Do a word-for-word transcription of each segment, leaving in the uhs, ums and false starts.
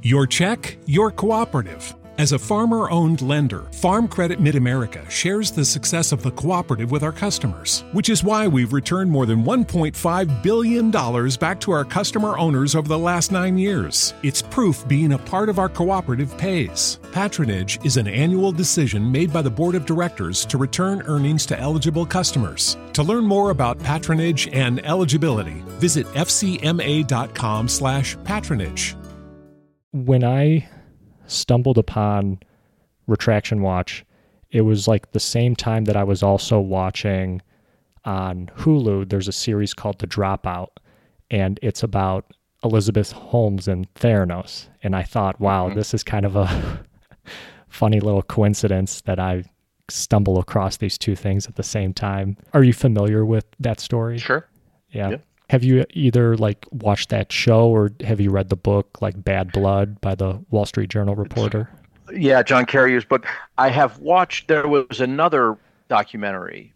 Your check, your cooperative. As a farmer-owned lender, Farm Credit Mid-America shares the success of the cooperative with our customers, which is why we've returned more than one point five billion dollars back to our customer owners over the last nine years. It's proof being a part of our cooperative pays. Patronage is an annual decision made by the Board of Directors to return earnings to eligible customers. To learn more about patronage and eligibility, visit fcma.com slash patronage. When I stumbled upon Retraction Watch, it was like the same time that I was also watching on Hulu. There's a series called The Dropout, and it's about Elizabeth Holmes and Theranos. And I thought, wow, mm-hmm. this is kind of a funny little coincidence that I stumble across these two things at the same time. Are you familiar with that story? Sure. Yeah. Yep. Have you either like watched that show or have you read the book like Bad Blood by the Wall Street Journal reporter? Yeah, John Carrier's book. I have watched, there was another documentary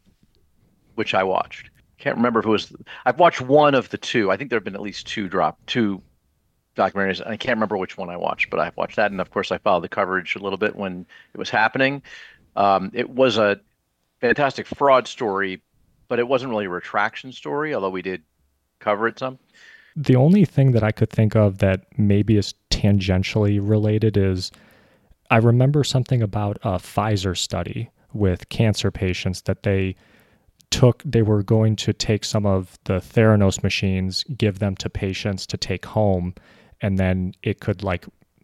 which I watched. Can't remember if it was, I've watched one of the two. I think there have been at least two drop, two documentaries. I can't remember which one I watched, but I've watched that. And of course I followed the coverage a little bit when it was happening. Um, it was a fantastic fraud story, but it wasn't really a retraction story, although we did cover it some. The only thing that I could think of that maybe is tangentially related is I remember something about a Pfizer study with cancer patients that they took, they were going to take some of the Theranos machines, give them to patients to take home, and then it could like,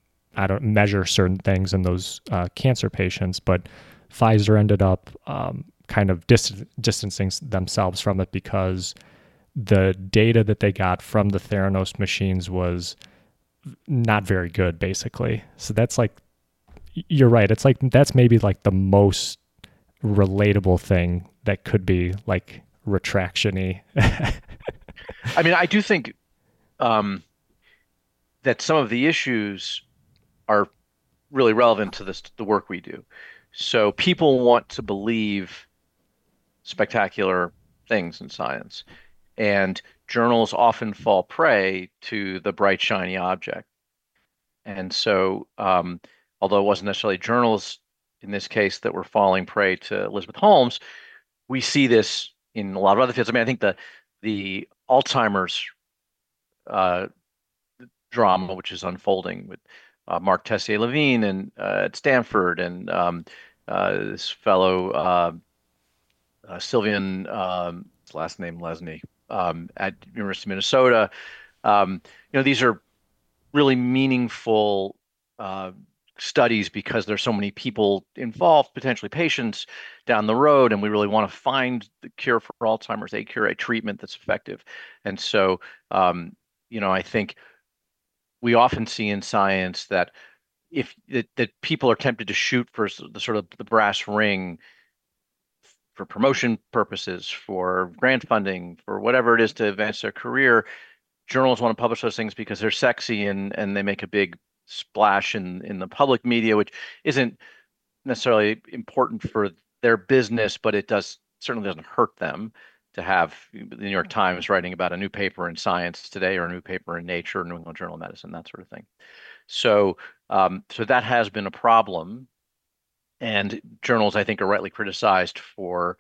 I don't measure certain things in those uh, cancer patients, but Pfizer ended up um, kind of dis- distancing themselves from it because the data that they got from the Theranos machines was not very good, basically. So that's like, you're right. It's like, that's maybe like the most relatable thing that could be like retraction-y. I mean, I do think um, that some of the issues are really relevant to this, the work we do. So people want to believe spectacular things in science. And journals often fall prey to the bright, shiny object. And so, um, although it wasn't necessarily journals in this case that were falling prey to Elizabeth Holmes, we see this in a lot of other fields. I mean, I think the the Alzheimer's uh, drama, which is unfolding with uh, Mark Tessier-Lavigne and uh, at Stanford, and um, uh, this fellow uh, uh, Sylvian, um, his last name Lesney, um, at University of Minnesota. Um, you know, these are really meaningful uh, studies because there's so many people involved, potentially patients down the road, and we really want to find the cure for Alzheimer's, a cure, a treatment that's effective. And so, um, you know, I think we often see in science that if that, that people are tempted to shoot for the sort of the brass ring for promotion purposes, for grant funding, for whatever it is to advance their career. Journals want to publish those things because they're sexy and and they make a big splash in in the public media, which isn't necessarily important for their business, but it does certainly doesn't hurt them to have the New York Times writing about a new paper in Science Today or a new paper in Nature or New England Journal of Medicine, that sort of thing. So um, so that has been a problem. And journals, I think, are rightly criticized for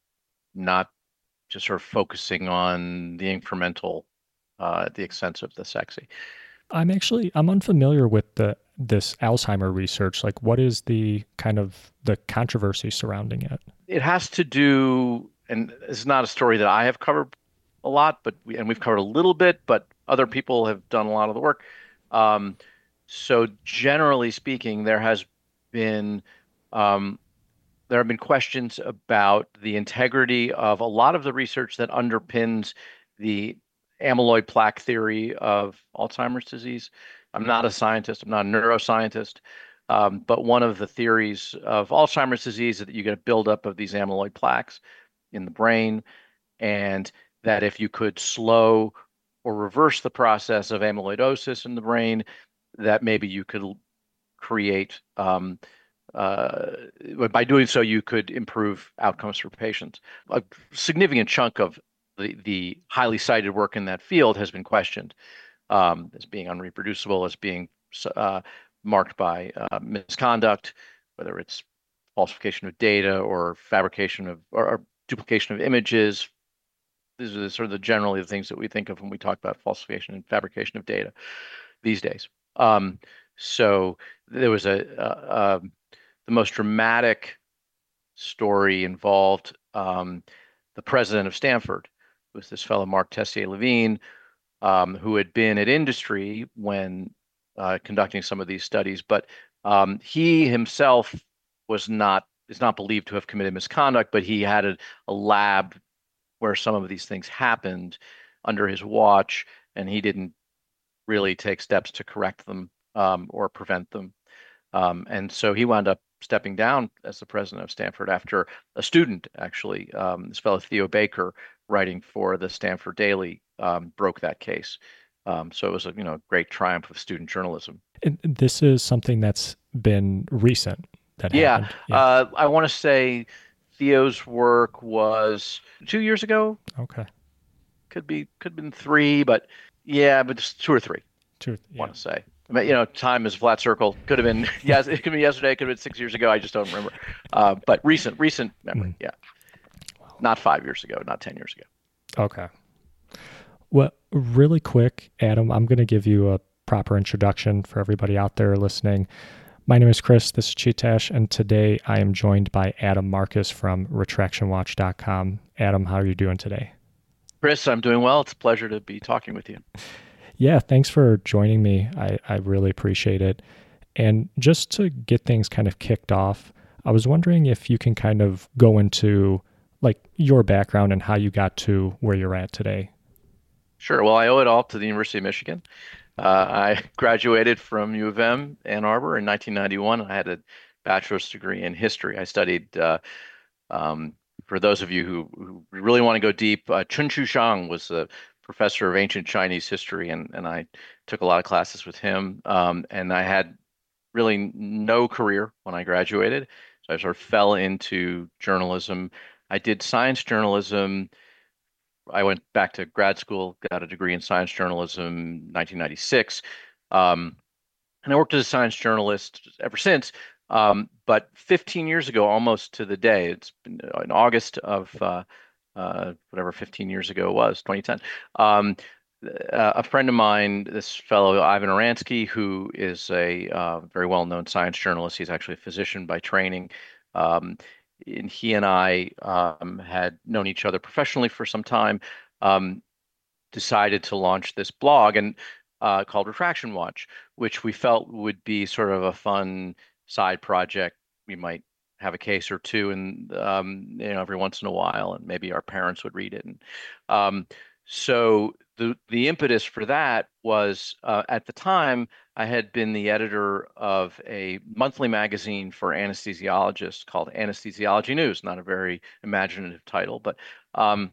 not just sort of focusing on the incremental uh, at the expense of the sexy. I'm actually, I'm unfamiliar with the this Alzheimer research. Like, what is the kind of the controversy surrounding it? It has to do, and it's not a story that I have covered a lot, but we, and we've covered a little bit, but other people have done a lot of the work. Um, so generally speaking, there has been Um, there have been questions about the integrity of a lot of the research that underpins the amyloid plaque theory of Alzheimer's disease. I'm not a scientist, I'm not a neuroscientist, um, but one of the theories of Alzheimer's disease is that you get a buildup of these amyloid plaques in the brain, and that if you could slow or reverse the process of amyloidosis in the brain, that maybe you could create um, Uh, by doing so, you could improve outcomes for patients. A significant chunk of the, the highly cited work in that field has been questioned um, as being unreproducible, as being uh, marked by uh, misconduct, whether it's falsification of data or fabrication of or, or duplication of images. These are sort of the generally the things that we think of when we talk about falsification and fabrication of data these days. Um, so there was a, a, a the most dramatic story involved um, the president of Stanford, was this fellow Mark Tessier-Lavigne, um, who had been at industry when uh, conducting some of these studies, but um, he himself was not is not believed to have committed misconduct, but he had a, a lab where some of these things happened under his watch, and he didn't really take steps to correct them um, or prevent them. Um, and so he wound up stepping down as the president of Stanford after a student, actually, um, this fellow Theo Baker, writing for the Stanford Daily, um, broke that case. Um, so it was a you know great triumph of student journalism. And this is something that's been recent that Yeah, happened. Yeah. uh, I want to say Theo's work was two years ago. Okay. Could be could have been three, but yeah, but it's two or three. Two. I Yeah. want to say. I mean, you know, time is a flat circle. Could have been yes, it could have been yesterday. Could have been six years ago. I just don't remember. Uh, but recent, recent memory. Mm. Yeah, not five years ago, not ten years ago. Okay. Well, really quick, Adam, I'm going to give you a proper introduction for everybody out there listening. My name is Chris. This is Cheetash, and today I am joined by Adam Marcus from retraction watch dot com. Adam, how are you doing today? Chris, I'm doing well. It's a pleasure to be talking with you. Yeah, thanks for joining me. I, I really appreciate it. And just to get things kind of kicked off, I was wondering if you can kind of go into like your background and how you got to where you're at today. Sure. Well, I owe it all to the University of Michigan. Uh, I graduated from U of M, Ann Arbor in nineteen ninety-one. I had a bachelor's degree in history. I studied, uh, um, for those of you who, who really want to go deep, uh, Chun Chu Shang was a professor of ancient Chinese history, and, and I took a lot of classes with him. Um, and I had really no career when I graduated. So I sort of fell into journalism. I did science journalism. I went back to grad school, got a degree in science journalism, nineteen ninety-six. Um, and I worked as a science journalist ever since. Um, but fifteen years ago, almost to the day, it's been in August of uh, uh, whatever fifteen years ago it was, twenty ten. Um, uh, a friend of mine, this fellow Ivan Oransky, who is a uh, very well-known science journalist, he's actually a physician by training. Um, and he and I um, had known each other professionally for some time. Um, decided to launch this blog and uh, called Retraction Watch, which we felt would be sort of a fun side project. We might have a case or two, and um, you know, every once in a while, and maybe our parents would read it. And um, so the the impetus for that was uh, at the time I had been the editor of a monthly magazine for anesthesiologists called Anesthesiology News. Not a very imaginative title, but um,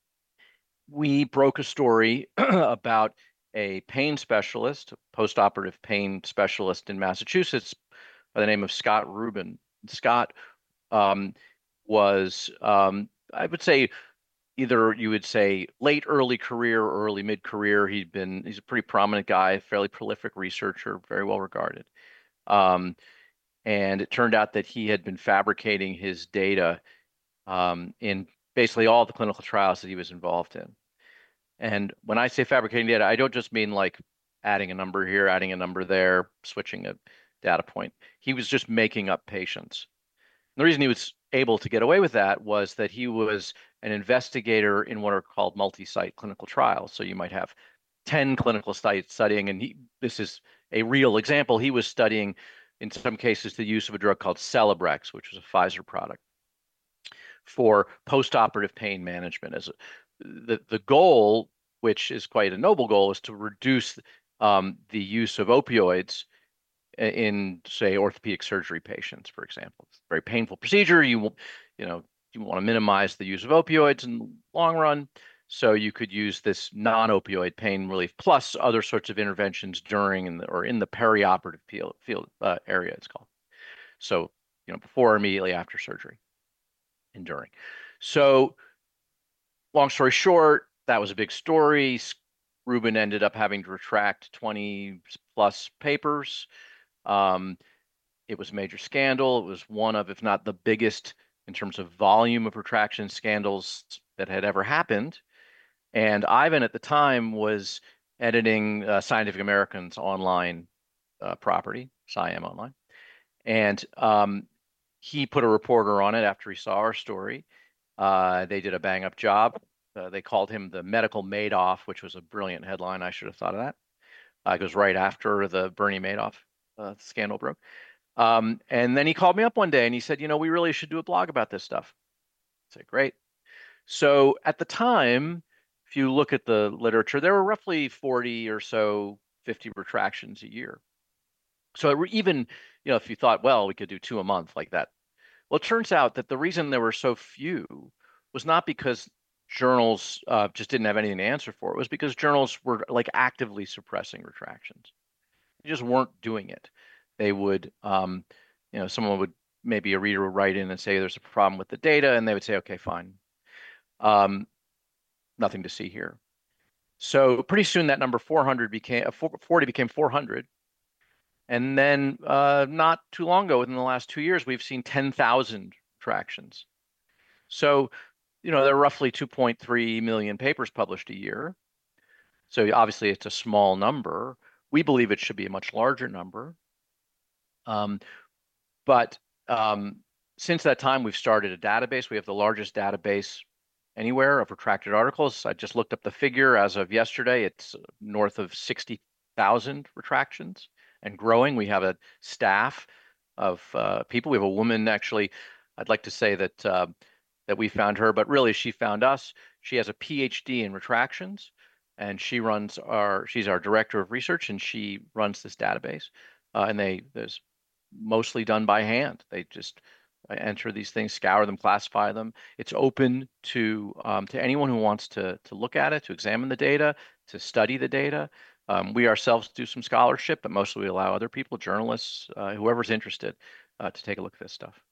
we broke a story about a pain specialist, a post-operative pain specialist in Massachusetts by the name of Scott Rubin. Scott um, was, um, I would say, either you would say late early career or early mid career. He'd been he's a pretty prominent guy, fairly prolific researcher, very well regarded. Um, and it turned out that he had been fabricating his data um, in basically all the clinical trials that he was involved in. And when I say fabricating data, I don't just mean like adding a number here, adding a number there, switching a data point. He was just making up patients. And the reason he was able to get away with that was that he was an investigator in what are called multi-site clinical trials. So you might have ten clinical sites studying, and he, this is a real example. He was studying, in some cases, the use of a drug called Celebrex, which was a Pfizer product, for post-operative pain management. As a, the the goal, which is quite a noble goal, is to reduce um, the use of opioids in, say, orthopedic surgery patients, for example. It's a very painful procedure. You, you know, you want to minimize the use of opioids in the long run. So you could use this non-opioid pain relief plus other sorts of interventions during in the, or in the perioperative field, field uh, area, it's called. So, you know, before or immediately after surgery and during. So long story short, that was a big story. Rubin ended up having to retract twenty plus papers. Um, it was a major scandal. It was one of, if not the biggest in terms of volume of retraction scandals that had ever happened. And Ivan at the time was editing uh, Scientific American's online uh, property, SciAm Online. And um, he put a reporter on it after he saw our story. Uh, they did a bang up job. Uh, they called him the medical Madoff, which was a brilliant headline. I should have thought of that. Uh, it goes right after the Bernie Madoff uh, scandal broke. Um, and then he called me up one day and he said, you know, we really should do a blog about this stuff. I said, great. So at the time, if you look at the literature, there were roughly forty or so, fifty retractions a year. So even, you know, if you thought, well, we could do two a month like that. Well, it turns out that the reason there were so few was not because journals uh, just didn't have anything to answer for. It was because journals were like actively suppressing retractions. They just weren't doing it. They would, um, you know, someone would, maybe a reader would write in and say there's a problem with the data, and they would say, okay, fine. Um, nothing to see here. So pretty soon that number four hundred became, uh, forty became four hundred. And then uh, not too long ago, within the last two years, we've seen ten thousand retractions. So, you know, there are roughly two point three million papers published a year. So obviously it's a small number. We believe it should be a much larger number. Um, but um, since that time, we've started a database. We have the largest database anywhere of retracted articles. I just looked up the figure as of yesterday. It's north of sixty thousand retractions and growing. We have a staff of uh, people. We have a woman, actually. I'd like to say that uh, that we found her, but really she found us. She has a PhD in retractions, and she runs our. She's our director of research, and she runs this database. Uh, and they there's mostly done by hand. They just enter these things, scour them, classify them. It's open to um, to anyone who wants to to look at it, to examine the data, to study the data. Um, we ourselves do some scholarship, but mostly we allow other people, journalists, uh, whoever's interested, uh, to take a look at this stuff.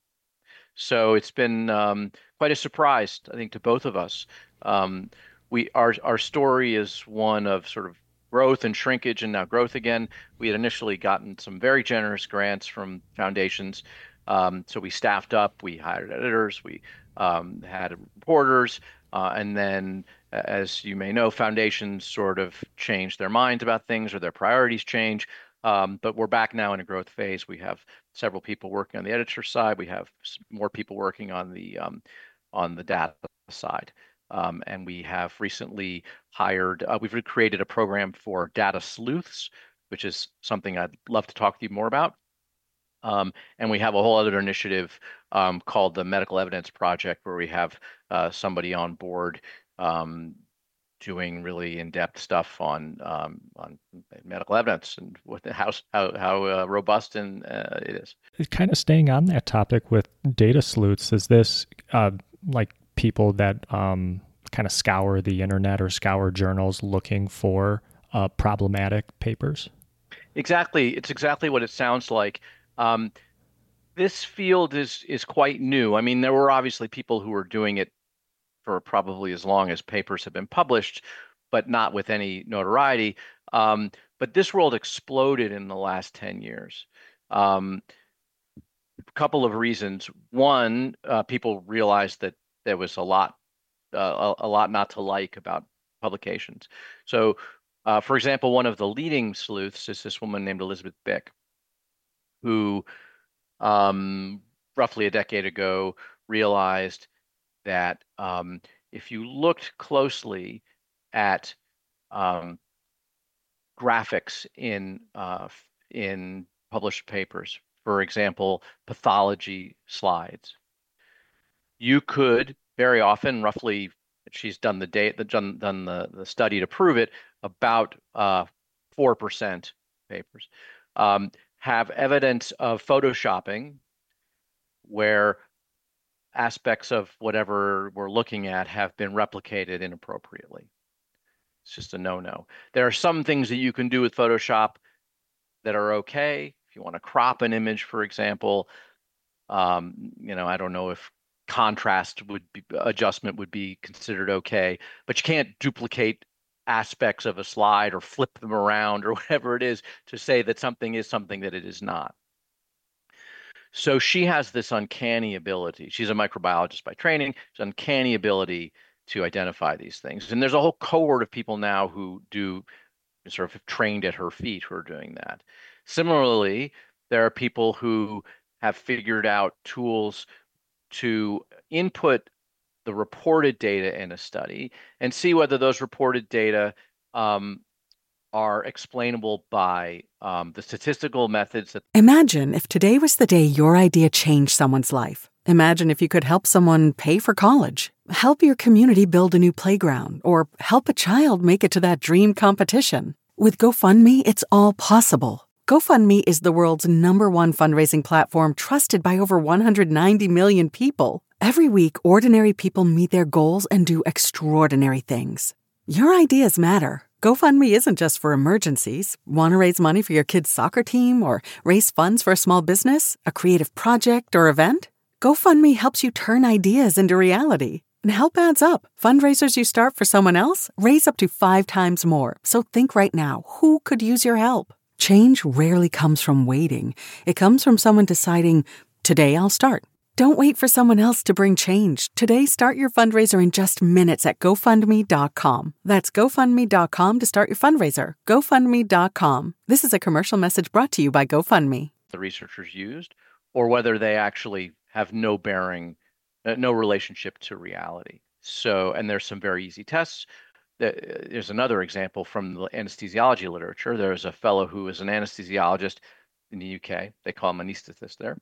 So it's been um, quite a surprise, I think, to both of us. Um, we our our story is one of sort of growth and shrinkage, and now growth again. We had initially gotten some very generous grants from foundations. Um, so we staffed up, we hired editors, we um, had reporters, uh, and then, as you may know, foundations sort of change their minds about things or their priorities change. Um, but we're back now in a growth phase. We have several people working on the editor side. We have more people working on the um, on the data side. Um, and we have recently hired, uh, we've created a program for data sleuths, which is something I'd love to talk to you more about. Um, and we have a whole other initiative um, called the Medical Evidence Project, where we have uh, somebody on board um, doing really in-depth stuff on um, on medical evidence and what the, how how, how uh, robust and uh, it is. Kind of staying on that topic with data sleuths, is this uh, like people that um, kind of scour the internet or scour journals looking for uh, problematic papers? Exactly, it's exactly what it sounds like. Um, this field is is quite new. I mean, there were obviously people who were doing it for probably as long as papers have been published, but not with any notoriety. Um, but this world exploded in the last ten years. Um, a couple of reasons. One, uh, people realized that there was a lot, uh, a, a lot not to like about publications. So, uh, for example, one of the leading sleuths is this woman named Elizabeth Bick, who um, roughly a decade ago realized that um, if you looked closely at um, graphics in uh, in published papers, for example, pathology slides, you could very often, roughly, she's done the date, done, done the, the study to prove it, about uh, four percent papers um, have evidence of photoshopping, where aspects of whatever we're looking at have been replicated inappropriately. It's just a no-no. There are some things that you can do with Photoshop that are okay. If you want to crop an image, for example, um, you know, I don't know if contrast would be adjustment would be considered okay, but you can't duplicate aspects of a slide or flip them around or whatever it is to say that something is something that it is not. So she has this uncanny ability. She's a microbiologist by training. She's uncanny ability to identify these things. And there's a whole cohort of people now who do sort of trained at her feet who are doing that. Similarly, there are people who have figured out tools to input the reported data in a study and see whether those reported data um, are explainable by um, the statistical methods that. Imagine if today was the day your idea changed someone's life. Imagine if you could help someone pay for college, help your community build a new playground, or help a child make it to that dream competition. With GoFundMe, it's all possible. GoFundMe is the world's number one fundraising platform trusted by over one hundred ninety million people. Every week, ordinary people meet their goals and do extraordinary things. Your ideas matter. GoFundMe isn't just for emergencies. Want to raise money for your kid's soccer team or raise funds for a small business, a creative project, or event? GoFundMe helps you turn ideas into reality. And help adds up. Fundraisers you start for someone else raise up to five times more. So think right now, who could use your help? Change rarely comes from waiting. It comes from someone deciding, today I'll start. Don't wait for someone else to bring change. Today, start your fundraiser in just minutes at GoFundMe dot com. That's GoFundMe dot com to start your fundraiser. GoFundMe dot com. This is a commercial message brought to you by GoFundMe. The researchers used, or whether they actually have no bearing, uh, no relationship to reality. So, and there's some very easy tests. There's another example from the anesthesiology literature. There's a fellow who is an anesthesiologist in the U K. They call him an anesthetist there.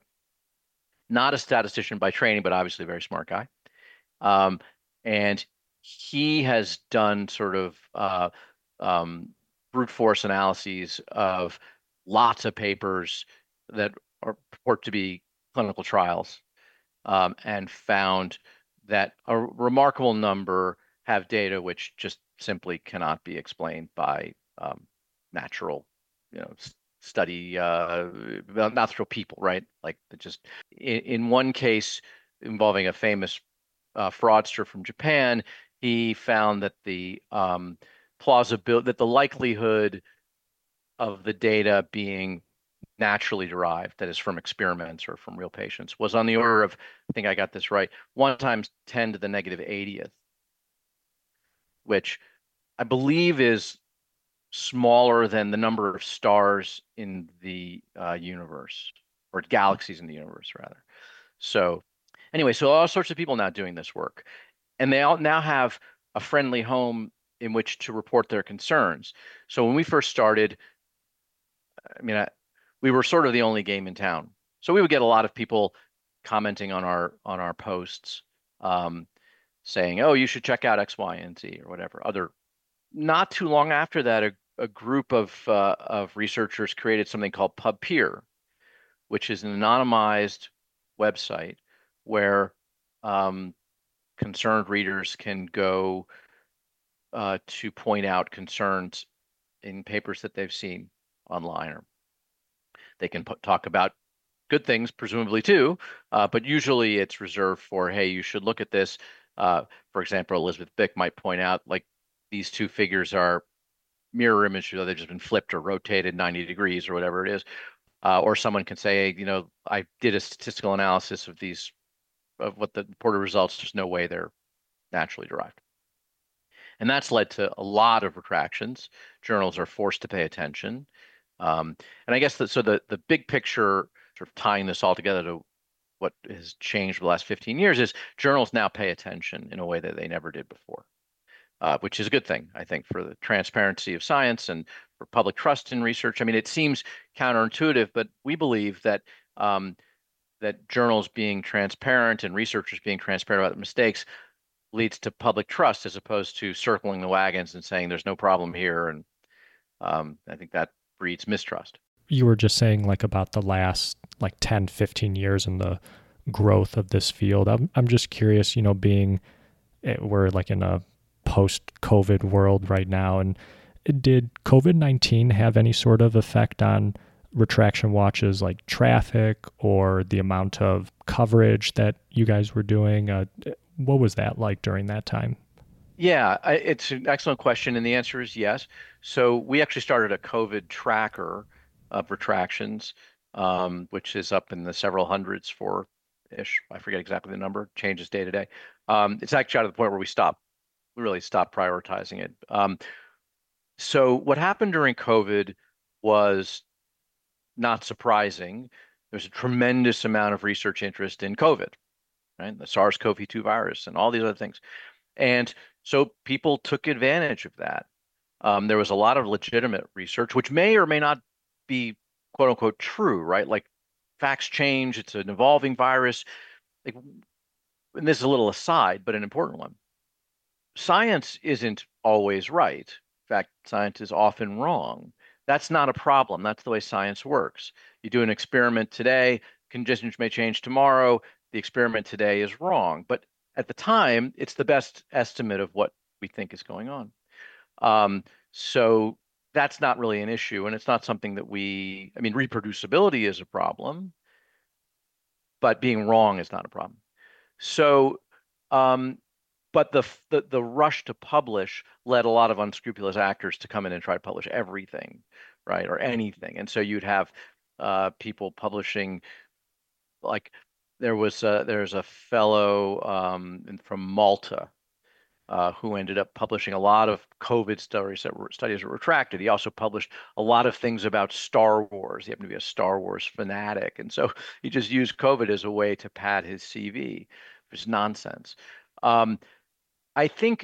Not a statistician by training, but obviously a very smart guy. Um, and he has done sort of uh, um, brute force analyses of lots of papers that are purport to be clinical trials, um, and found that a remarkable number have data which just simply cannot be explained by um, natural, you know, study, uh, natural people, right? Like just in, in one case involving a famous uh, fraudster from Japan, he found that the um, plausibility, that the likelihood of the data being naturally derived, that is from experiments or from real patients, was on the order of, I think I got this right, one times ten to the negative eightieth, which I believe is smaller than the number of stars in the uh, universe, or galaxies in the universe, rather. So anyway, so all sorts of people now doing this work, and they all now have a friendly home in which to report their concerns. So when we first started, I mean, I, we were sort of the only game in town. So we would get a lot of people commenting on our on our posts, um, saying, "Oh, you should check out X, Y, and Z," or whatever. Other. Not too long after that, a, a group of uh, of researchers created something called PubPeer, which is an anonymized website where um, concerned readers can go uh, to point out concerns in papers that they've seen online, or they can put, talk about good things, presumably too, uh, but usually it's reserved for, hey, you should look at this. Uh, for example, Elizabeth Bick might point out, like, these two figures are mirror images, they've just been flipped or rotated ninety degrees or whatever it is. Uh, or someone can say, you know, I did a statistical analysis of these, of what the reported results, there's no way they're naturally derived. And that's led to a lot of retractions. Journals are forced to pay attention. Um, and I guess that, so the, the big picture, sort of tying this all together to what has changed for the last fifteen years, is journals now pay attention in a way that they never did before. Uh, which is a good thing, I think, for the transparency of science and for public trust in research. I mean, it seems counterintuitive, but we believe that um, that journals being transparent and researchers being transparent about the mistakes leads to public trust, as opposed to circling the wagons and saying there's no problem here. And um, I think that breeds mistrust. You were just saying, like, about the last like ten, fifteen years and the growth of this field. I'm I'm just curious, you know, being we're like in a post-COVID world right now, and did COVID nineteen have any sort of effect on retraction watches, like traffic or the amount of coverage that you guys were doing? Uh, what was that like during that time? Yeah, I, it's an excellent question, and the answer is yes. So we actually started a COVID tracker of retractions, um, which is up in the several hundreds for ish. I forget exactly the number, changes day to day. Um, it's actually out of the point where we stopped, we really stopped prioritizing it. Um, so what happened during COVID was not surprising. There's a tremendous amount of research interest in COVID, right? The SARS-C o V two virus and all these other things. And so people took advantage of that. Um, there was a lot of legitimate research, which may or may not be quote unquote true, right? Like facts change, it's an evolving virus. Like, and this is a little aside, but an important one. Science isn't always right. In fact, science is often wrong. That's not a problem. That's the way science works. You do an experiment today, conditions may change tomorrow. The experiment today is wrong. But at the time, it's the best estimate of what we think is going on. Um, so that's not really an issue. And it's not something that we, I mean, reproducibility is a problem, but being wrong is not a problem. So, um, but the, the the rush to publish led a lot of unscrupulous actors to come in and try to publish everything, right, or anything. And so you'd have uh, people publishing, like there was a, there's a fellow um, from Malta uh, who ended up publishing a lot of COVID stories that were studies that were retracted. He also published a lot of things about Star Wars. He happened to be a Star Wars fanatic, and so he just used COVID as a way to pad his C V. It's nonsense. Um, I think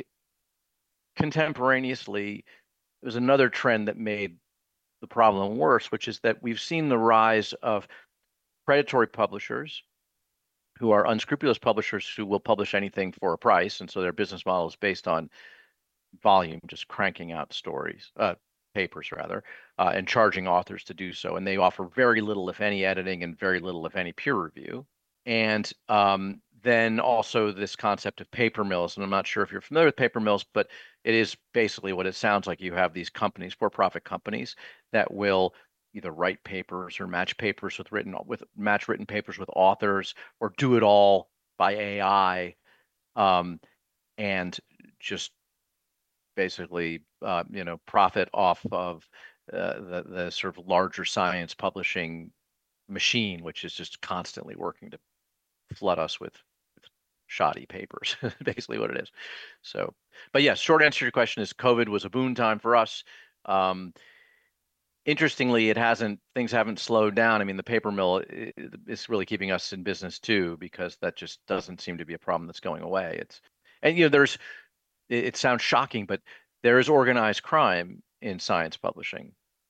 contemporaneously, there's another trend that made the problem worse, which is that we've seen the rise of predatory publishers who are unscrupulous publishers who will publish anything for a price. And so their business model is based on volume, just cranking out stories, uh, papers rather, uh, and charging authors to do so. And they offer very little, if any, editing and very little, if any, peer review. And um, then also this concept of paper mills. And I'm not sure if you're familiar with paper mills, but it is basically what it sounds like. You have these companies, for-profit companies, that will either write papers or match papers with written with match written papers with authors, or do it all by A I, um, and just basically uh, you know profit off of uh, the the sort of larger science publishing machine, which is just constantly working to flood us with, with shoddy papers, basically what it is. So, but yes, short answer to your question is COVID was a boon time for us. Um, interestingly, it hasn't, things haven't slowed down. I mean, the paper mill is really keeping us in business too, because that just doesn't seem to be a problem that's going away. It's, and you know, there's, it, it sounds shocking, but there is organized crime in science publishing.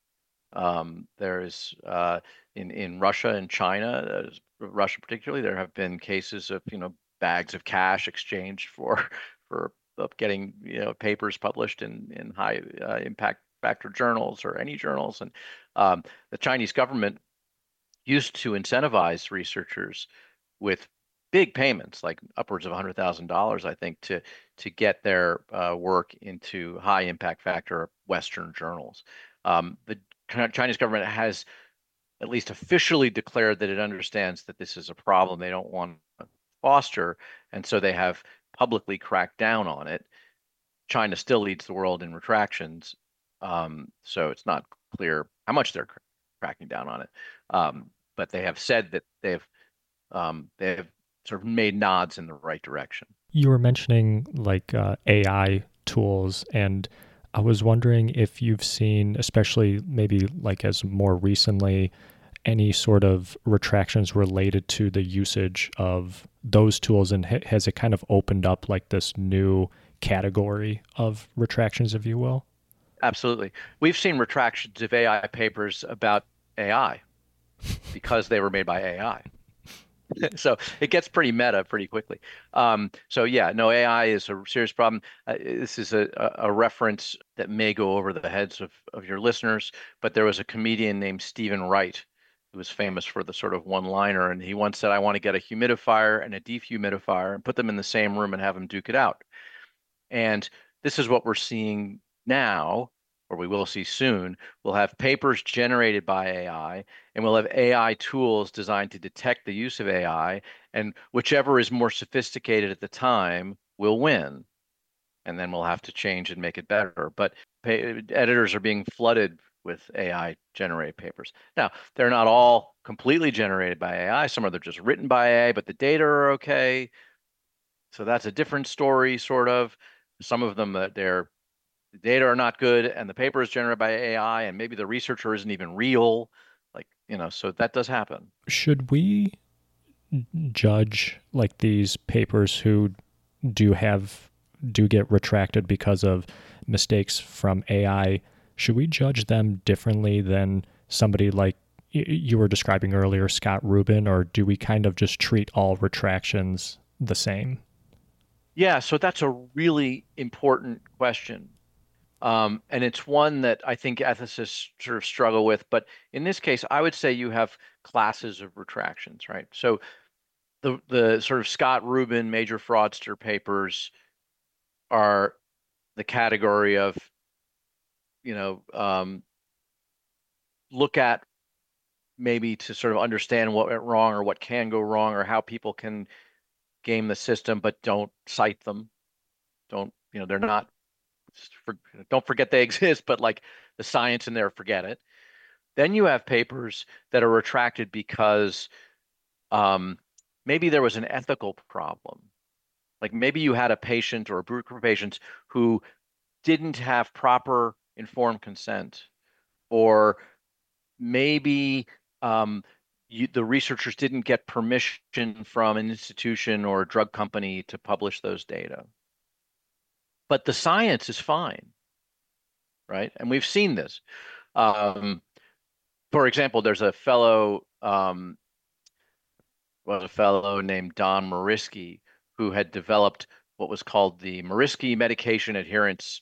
Um, there's uh, in in Russia and China, uh, Russia particularly, there have been cases of you know bags of cash exchanged for for getting you know papers published in in high uh, impact factor journals or any journals, and um, the Chinese government used to incentivize researchers with big payments, like upwards of one hundred thousand dollars, I think, to to get their uh, work into high impact factor Western journals. Um, the Chinese government has at least officially declared that it understands that this is a problem they don't want to foster, and so they have publicly cracked down on it. China still leads the world in retractions, um, so it's not clear how much they're cr cracking down on it. Um, but they have said that they've um, they've sort of made nods in the right direction. You were mentioning like uh, A I tools, and I was wondering if you've seen, especially maybe like as more recently, any sort of retractions related to the usage of those tools, and ha has it kind of opened up like this new category of retractions, if you will? Absolutely. We've seen retractions of A I papers about A I because they were made by A I. So it gets pretty meta pretty quickly. Um, so yeah, no, A I is a serious problem. Uh, this is a, a reference that may go over the heads of, of your listeners, but there was a comedian named Stephen Wright who was famous for the sort of one-liner, and he once said, "I want to get a humidifier and a dehumidifier and put them in the same room and have them duke it out." And this is what we're seeing now, or we will see soon. We'll have papers generated by A I, and we'll have A I tools designed to detect the use of A I, and whichever is more sophisticated at the time will win. and then we'll have to change and make it better. But pay, editors are being flooded with A I generated papers. Now, they're not all completely generated by A I. Some of them are just written by A I, but the data are okay. So that's a different story, sort of. Some of them that they're the data are not good, and the paper is generated by A I, and maybe the researcher isn't even real. Like, you know, so that does happen. Should we judge like these papers who do have do get retracted because of mistakes from A I? Should we judge them differently than somebody like you were describing earlier, Scott Rubin, or do we kind of just treat all retractions the same? Yeah, so that's a really important question. Um, and it's one that I think ethicists sort of struggle with. But in this case, I would say you have classes of retractions, right? So the the sort of Scott Rubin major fraudster papers are the category of, you know, um, look at maybe to sort of understand what went wrong or what can go wrong or how people can game the system, but don't cite them. Don't, you know, they're not, for, don't forget they exist, but like the science in there, forget it. Then you have papers that are retracted because um, maybe there was an ethical problem. Like maybe you had a patient or a group of patients who didn't have proper informed consent, or maybe um, you, the researchers didn't get permission from an institution or a drug company to publish those data. But the science is fine, right? And we've seen this. Um, for example, there's a fellow, um, was a fellow named Don Mariski who had developed what was called the Mariski Medication Adherence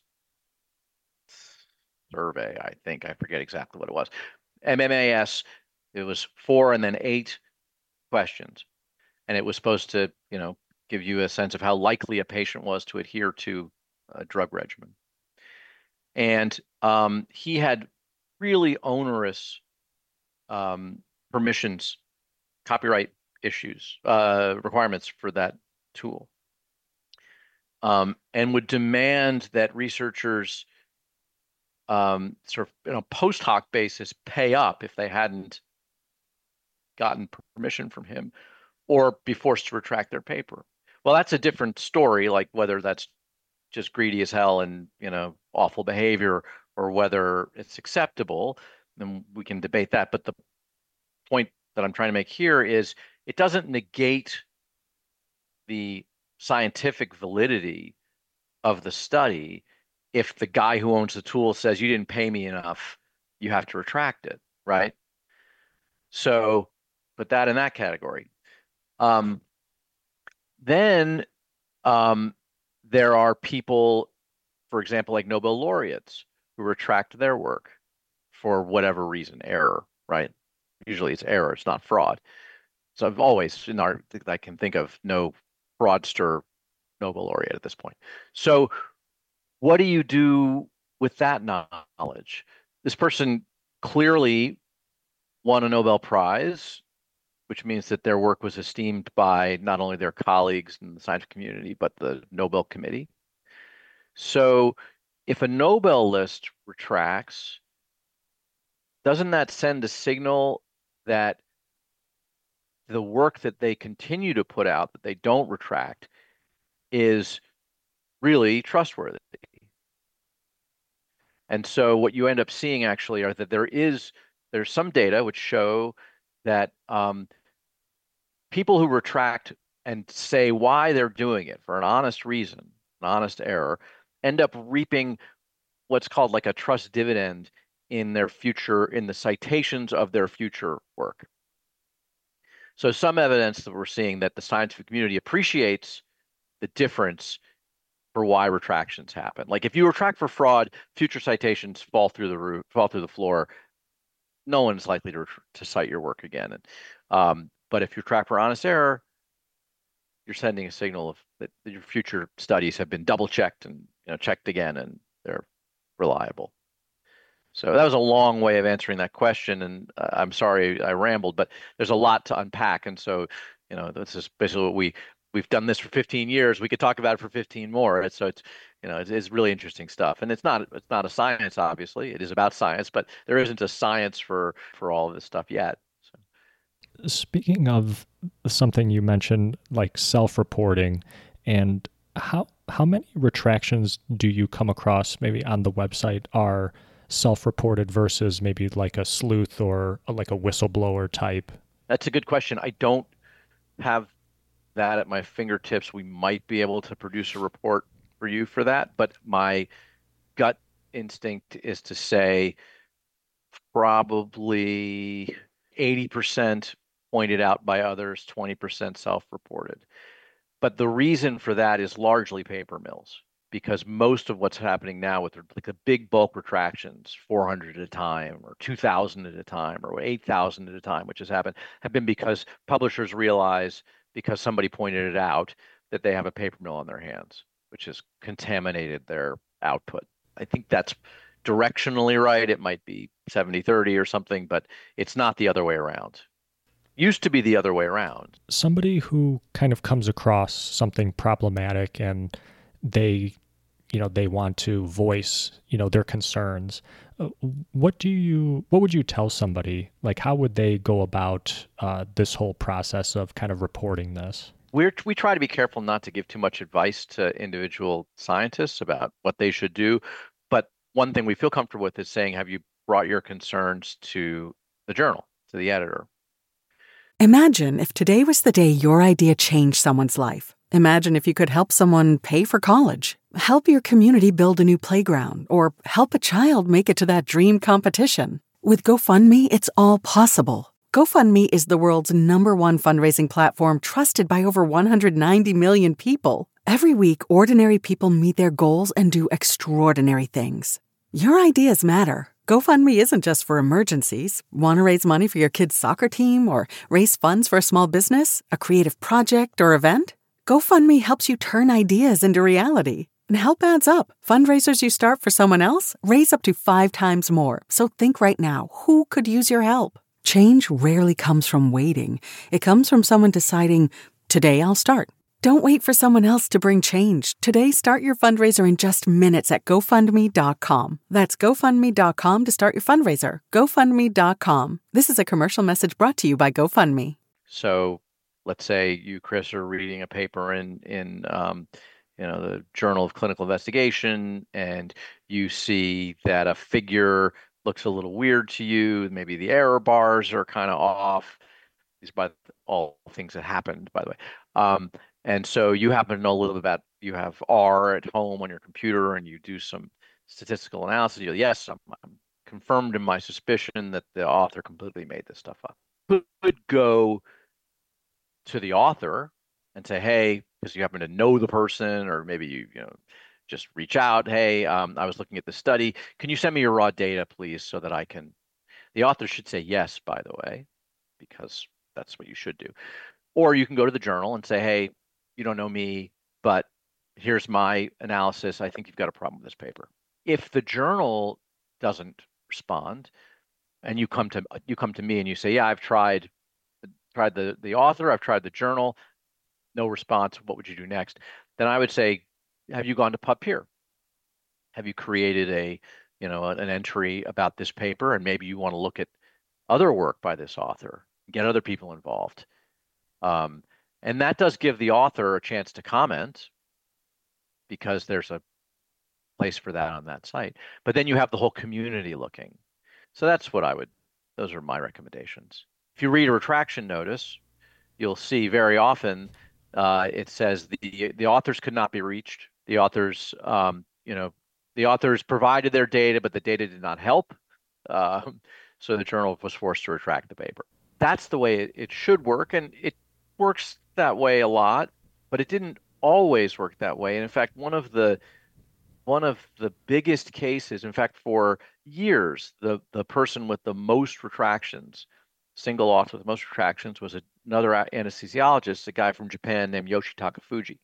Survey, I think. I forget exactly what it was. M M A S, it was four and then eight questions. And it was supposed to, you know, give you a sense of how likely a patient was to adhere to a drug regimen. And um, he had really onerous um, permissions, copyright issues, uh, requirements for that tool, um, and would demand that researchers um, sort of, you know, post hoc basis pay up if they hadn't gotten permission from him, or be forced to retract their paper. Well, that's a different story, like whether that's just greedy as hell and, you know, awful behavior, or whether it's acceptable, then we can debate that. But the point that I'm trying to make here is it doesn't negate the scientific validity of the study if the guy who owns the tool says you didn't pay me enough, you have to retract it, right? So put that in that category. Um, then um, there are people, for example, like Nobel laureates who retract their work for whatever reason, error, right? Usually it's error, it's not fraud. So I've always, in our, I can think of no fraudster Nobel laureate at this point. So what do you do with that knowledge? This person clearly won a Nobel Prize, which means that their work was esteemed by not only their colleagues in the scientific community, but the Nobel Committee. So if a Nobel list retracts, doesn't that send a signal that the work that they continue to put out, that they don't retract, is really trustworthy? And so what you end up seeing actually are that there is, there's some data which show that um, people who retract and say why they're doing it for an honest reason, an honest error, end up reaping what's called like a trust dividend in their future, in the citations of their future work. So some evidence that we're seeing that the scientific community appreciates the difference for why retractions happen. Like if you retract for fraud, future citations fall through the roof, fall through the floor. No one's likely to to cite your work again. And um, but if you retract for honest error, you're sending a signal of that your future studies have been double checked and, you know, checked again, and they're reliable. So that was a long way of answering that question, and uh, I'm sorry I rambled, but there's a lot to unpack. And so, you know, this is basically what we we've done this for fifteen years. We could talk about it for fifteen more. It's, so it's, you know, it's, it's really interesting stuff. And it's not it's not a science, obviously. It is about science, but there isn't a science for for all of this stuff yet. So. Speaking of something you mentioned, like self-reporting, and how how many retractions do you come across maybe on the website are self-reported versus maybe like a sleuth or like a whistleblower type? That's a good question. I don't have that at my fingertips. We might be able to produce a report for you for that, but my gut instinct is to say probably eighty percent pointed out by others, twenty percent self-reported. But the reason for that is largely paper mills, because most of what's happening now with like the big bulk retractions, four hundred at a time or two thousand at a time or eight thousand at a time, which has happened, have been because publishers realize, because somebody pointed it out, that they have a paper mill on their hands, which has contaminated their output. I think that's directionally right. It might be seventy thirty or something, but it's not the other way around. Used to be the other way around. Somebody who kind of comes across something problematic and they, you know, they want to voice, you know, their concerns. Uh, what do you, what would you tell somebody? Like, how would they go about uh, this whole process of kind of reporting this? We're, we try to be careful not to give too much advice to individual scientists about what they should do. But one thing we feel comfortable with is saying, have you brought your concerns to the journal, to the editor? Imagine if today was the day your idea changed someone's life. Imagine if you could help someone pay for college, help your community build a new playground, or help a child make it to that dream competition. With GoFundMe, it's all possible. GoFundMe is the world's number one fundraising platform, trusted by over one hundred ninety million people. Every week, ordinary people meet their goals and do extraordinary things. Your ideas matter. GoFundMe isn't just for emergencies. Want to raise money for your kid's soccer team or raise funds for a small business, a creative project, or event? GoFundMe helps you turn ideas into reality. And help adds up. Fundraisers you start for someone else raise up to five times more. So think right now, who could use your help? Change rarely comes from waiting. It comes from someone deciding, today I'll start. Don't wait for someone else to bring change. Today, start your fundraiser in just minutes at GoFundMe dot com. That's GoFundMe dot com to start your fundraiser. GoFundMe dot com. This is a commercial message brought to you by GoFundMe. So let's say you, Chris, are reading a paper in, in um, you know, the Journal of Clinical Investigation, and you see that a figure looks a little weird to you. Maybe the error bars are kind of off. These are by all things that happened, by the way. Um, And so you happen to know a little bit about, you have R at home on your computer and you do some statistical analysis. You go, yes, I'm, I'm confirmed in my suspicion that the author completely made this stuff up. Could go to the author and say, hey, because you happen to know the person, or maybe you, you know, just reach out. Hey, um, I was looking at the study. Can you send me your raw data, please, so that I can, the author should say yes, by the way, because that's what you should do. Or you can go to the journal and say, hey, you don't know me, but here's my analysis. I think you've got a problem with this paper. If the journal doesn't respond, and you come to you come to me and you say, yeah, I've tried tried the the author, I've tried the journal, no response. What would you do next? Then I would say, have you gone to PubPeer? Have you created a you know an entry about this paper, and maybe you want to look at other work by this author, get other people involved. Um, And that does give the author a chance to comment, because there's a place for that on that site. But then you have the whole community looking. So that's what I would, those are my recommendations. If you read a retraction notice, you'll see very often uh, it says the the authors could not be reached. The authors, um, you know, the authors provided their data, but the data did not help. Uh, so the journal was forced to retract the paper. That's the way it, it should work, and it works that way a lot, but it didn't always work that way. And in fact, one of the one of the biggest cases, in fact, for years, the the person with the most retractions, single author with the most retractions, was another anesthesiologist, a guy from Japan named Yoshitaka Fuji,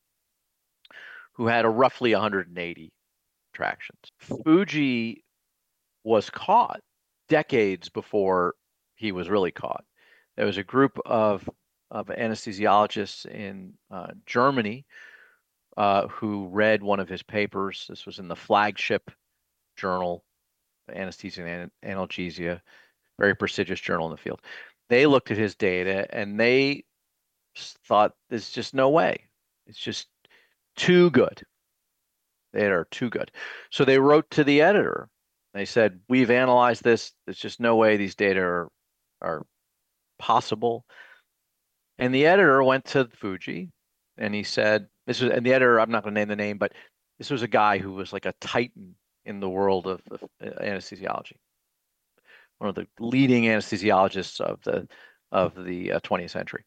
who had a roughly one hundred eighty retractions. Fuji was caught decades before he was really caught. There was a group of of anesthesiologists in uh, Germany uh, who read one of his papers. This was in the flagship journal, Anesthesia and Analgesia, very prestigious journal in the field. They looked at his data and they thought there's just no way. It's just too good. They are too good. So they wrote to the editor. They said, we've analyzed this. There's just no way these data are, are possible. And the editor went to Fuji and he said, this was, and the editor, I'm not going to name the name, but this was a guy who was like a titan in the world of, of anesthesiology, one of the leading anesthesiologists of the of the uh, twentieth century.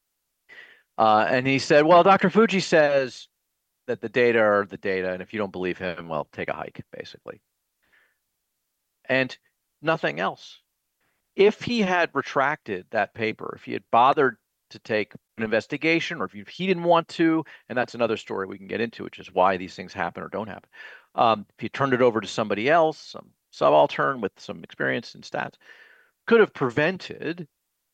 Uh, and he said, well, Doctor Fuji says that the data are the data, and if you don't believe him, well, take a hike, basically. And nothing else. If he had retracted that paper, if he had bothered to take an investigation, or if, you, if he didn't want to, and that's another story we can get into, which is why these things happen or don't happen. Um, if he turned it over to somebody else, some subaltern with some experience in stats, could have prevented,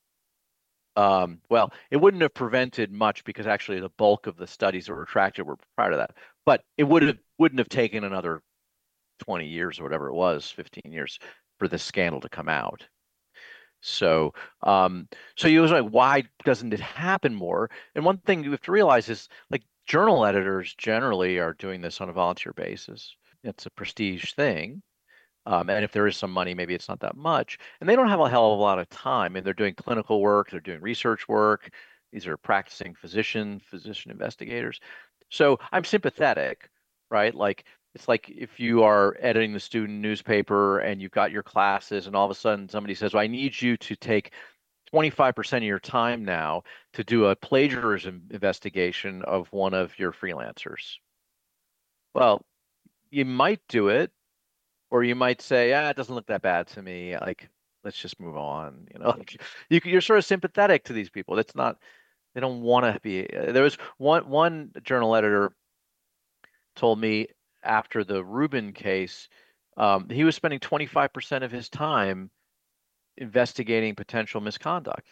um, well, it wouldn't have prevented much because actually the bulk of the studies that were retracted were prior to that, but it would have, wouldn't have taken another twenty years or whatever it was, fifteen years for this scandal to come out. So, um, so you was like, why doesn't it happen more? And one thing you have to realize is, like, journal editors generally are doing this on a volunteer basis. It's a prestige thing, um, and if there is some money, maybe it's not that much. And they don't have a hell of a lot of time. And they're doing clinical work, they're doing research work. These are practicing physician, physician investigators. So I'm sympathetic, right? Like, it's like if you are editing the student newspaper and you've got your classes and all of a sudden somebody says, well, I need you to take twenty-five percent of your time now to do a plagiarism investigation of one of your freelancers. Well, you might do it, or you might say, ah, it doesn't look that bad to me. Like, let's just move on. You know, like, you, you're sort of sympathetic to these people. That's not, they don't want to be. There was one, one journal editor told me after the Rubin case, um, he was spending twenty-five percent of his time investigating potential misconduct.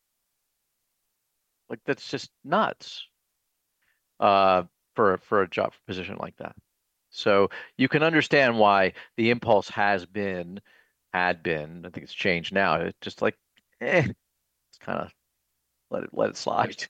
Like, that's just nuts uh, for for a job position like that. So you can understand why the impulse has been, had been, I think it's changed now. It's just like, eh, it's kind of let it let it slide.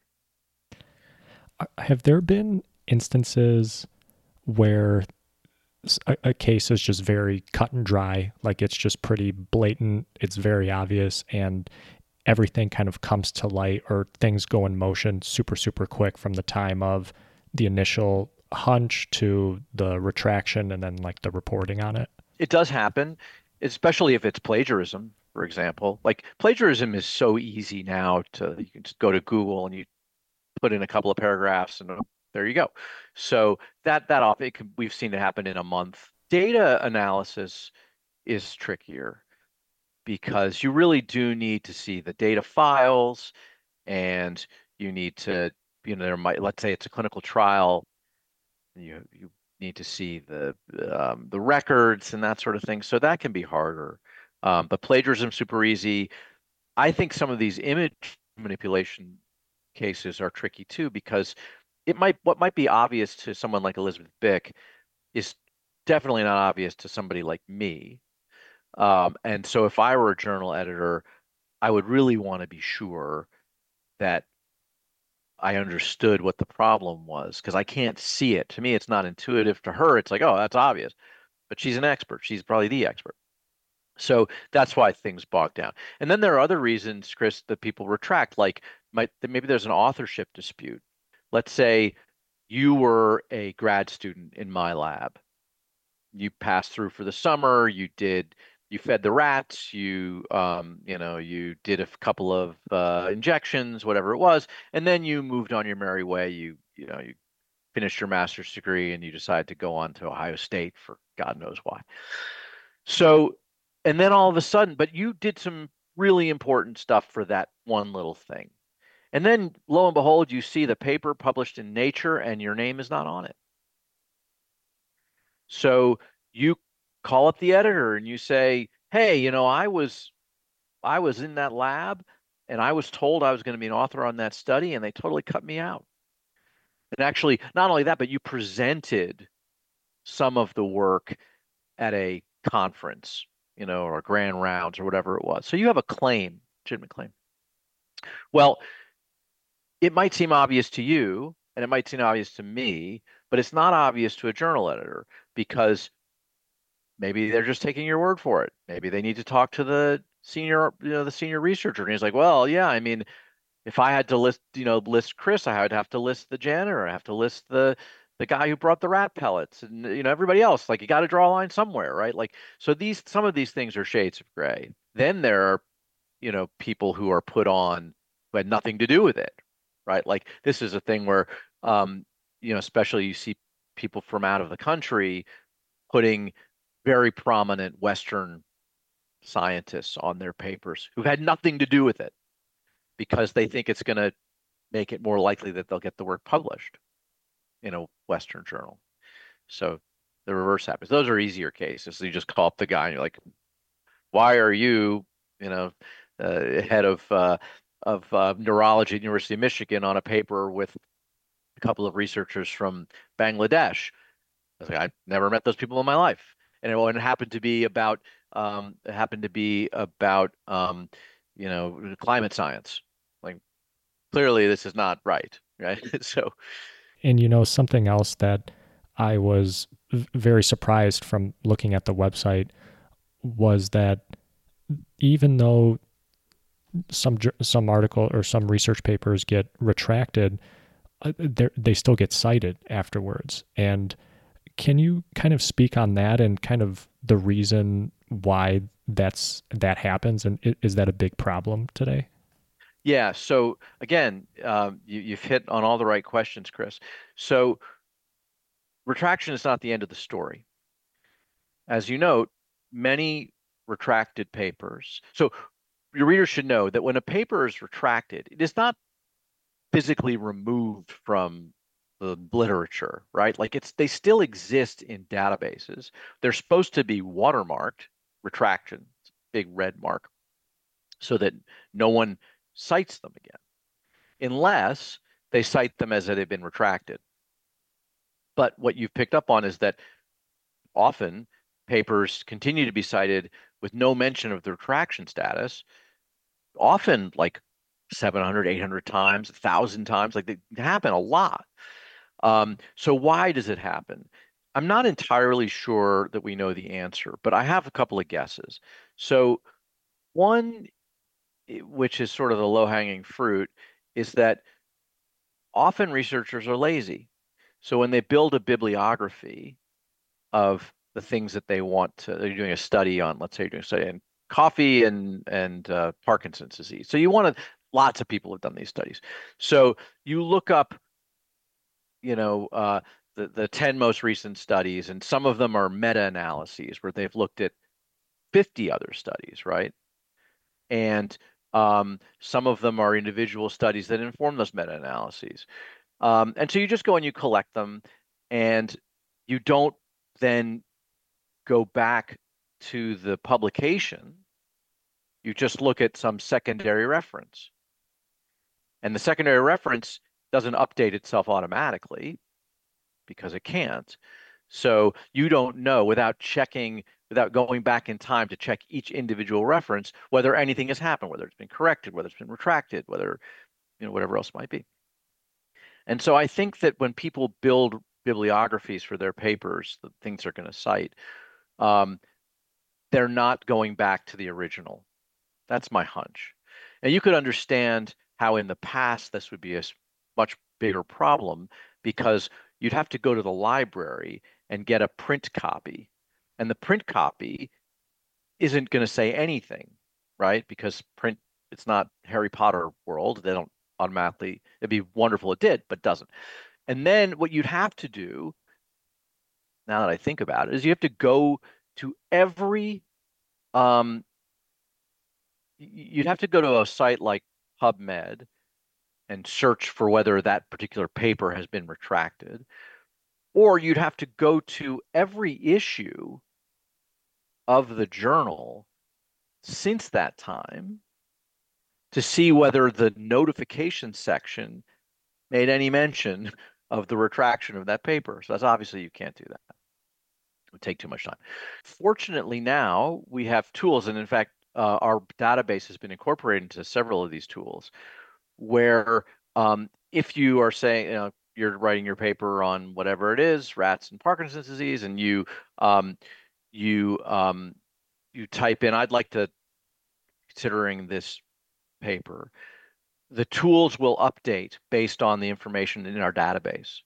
Have there been instances where a, a case is just very cut and dry, like it's just pretty blatant, it's very obvious, and everything kind of comes to light, or things go in motion super, super quick from the time of the initial hunch to the retraction and then like the reporting on it? It does happen, especially if it's plagiarism, for example. Like, plagiarism is so easy now to, you can just go to Google and you put in a couple of paragraphs and there you go. So that that off it can, we've seen it happen in a month. Data analysis is trickier because you really do need to see the data files, and you need to, you know, there might, let's say it's a clinical trial, you you need to see the um, the records and that sort of thing. So that can be harder. Um, but plagiarism super easy. I think some of these image manipulation cases are tricky too, because it might, what might be obvious to someone like Elizabeth Bick is definitely not obvious to somebody like me. Um, and so if I were a journal editor, I would really want to be sure that I understood what the problem was, because I can't see it. To me, it's not intuitive. To her, it's like, oh, that's obvious. But she's an expert. She's probably the expert. So that's why things bog down. And then there are other reasons, Chris, that people retract, like might, maybe there's an authorship dispute. Let's say you were a grad student in my lab. You passed through for the summer, you did, you fed the rats, you, um, you know, you did a couple of uh, injections, whatever it was, and then you moved on your merry way. You, you know, you finished your master's degree and you decided to go on to Ohio State for God knows why. So, and then all of a sudden, but you did some really important stuff for that one little thing. And then lo and behold, you see the paper published in Nature and your name is not on it. So you call up the editor and you say, hey, you know, I was I was in that lab. and I was told I was going to be an author on that study, and they totally cut me out. And actually, not only that, but you presented some of the work at a conference, you know, or grand rounds or whatever it was. So you have a claim, legitimate claim. Well, it might seem obvious to you, and it might seem obvious to me, but it's not obvious to a journal editor because maybe they're just taking your word for it. Maybe they need to talk to the senior, you know, the senior researcher. And he's like, well, yeah, I mean, if I had to list, you know, list Chris, I would have to list the janitor. I have to list the the guy who brought the rat pellets and you know everybody else. Like you got to draw a line somewhere, right? Like so these some of these things are shades of gray. Then there are, you know, people who are put on who had nothing to do with it, right? Like this is a thing where um, you know, especially you see people from out of the country putting very prominent Western scientists on their papers who had nothing to do with it because they think it's going to make it more likely that they'll get the work published in a Western journal. So the reverse happens. Those are easier cases. So you just call up the guy and you're like, why are you, you know, uh, head of uh, of uh, neurology at the University of Michigan on a paper with a couple of researchers from Bangladesh? I was like, I never met those people in my life. And it, and it happened to be about um, it happened to be about um, you know, climate science. Like clearly this is not right, right? So And you know, something else that I was v- very surprised from looking at the website was that even though some jour- some article or some research papers get retracted, uh, they're- they still get cited afterwards. And can you kind of speak on that and kind of the reason why that's that happens? And i- is that a big problem today? yeah, so again, um, you, you've hit on all the right questions, Chris. So retraction is not the end of the story. As you note, many retracted papers. So your readers should know that when a paper is retracted, it is not physically removed from the literature, right? Like it's they still exist in databases. They're supposed to be watermarked, retraction, big red mark, so that no one cites them again, unless they cite them as they've been retracted. But what you've picked up on is that often papers continue to be cited with no mention of the retraction status, often like seven hundred, eight hundred times, one thousand times, like they happen a lot. Um, so why does it happen? I'm not entirely sure that we know the answer, but I have a couple of guesses. So one, which is sort of the low-hanging fruit, is that often researchers are lazy. So when they build a bibliography of the things that they want to, they're doing a study on, let's say you're doing a study on coffee and and uh, Parkinson's disease. So you want to, lots of people have done these studies. So you look up, you know, uh, the the ten most recent studies, and some of them are meta-analyses where they've looked at fifty other studies, right? And um, some of them are individual studies that inform those meta-analyses. Um, and so you just go and you collect them, and you don't then go back to the publication. You just look at some secondary reference. And the secondary reference doesn't update itself automatically because it can't. So you don't know without checking, without going back in time to check each individual reference, whether anything has happened, whether it's been corrected, whether it's been retracted, whether, you know, whatever else might be. And so I think that when people build bibliographies for their papers, the things they're going to cite, um, they're not going back to the original. That's my hunch. And you could understand how in the past this would be a much bigger problem because you'd have to go to the library and get a print copy. And the print copy isn't going to say anything, right? Because print, it's not Harry Potter world. They don't automatically, it'd be wonderful it did, but doesn't. And then what you'd have to do, now that I think about it, is you have to go to every um, you'd have to go to a site like PubMed and search for whether that particular paper has been retracted, or you'd have to go to every issue of the journal since that time to see whether the notification section made any mention of the retraction of that paper. So that's obviously you can't do that. It would take too much time. Fortunately, now we have tools, and in fact, uh, our database has been incorporated into several of these tools, where um, if you are saying, you know, you're writing your paper on whatever it is, rats and Parkinson's disease, and you um, you um, you type in, I'd like to considering this paper, the tools will update based on the information in our database.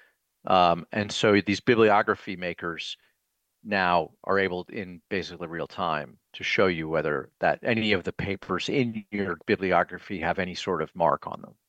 Um, and so these bibliography makers now are able in basically real time to show you whether that any of the papers in your bibliography have any sort of mark on them.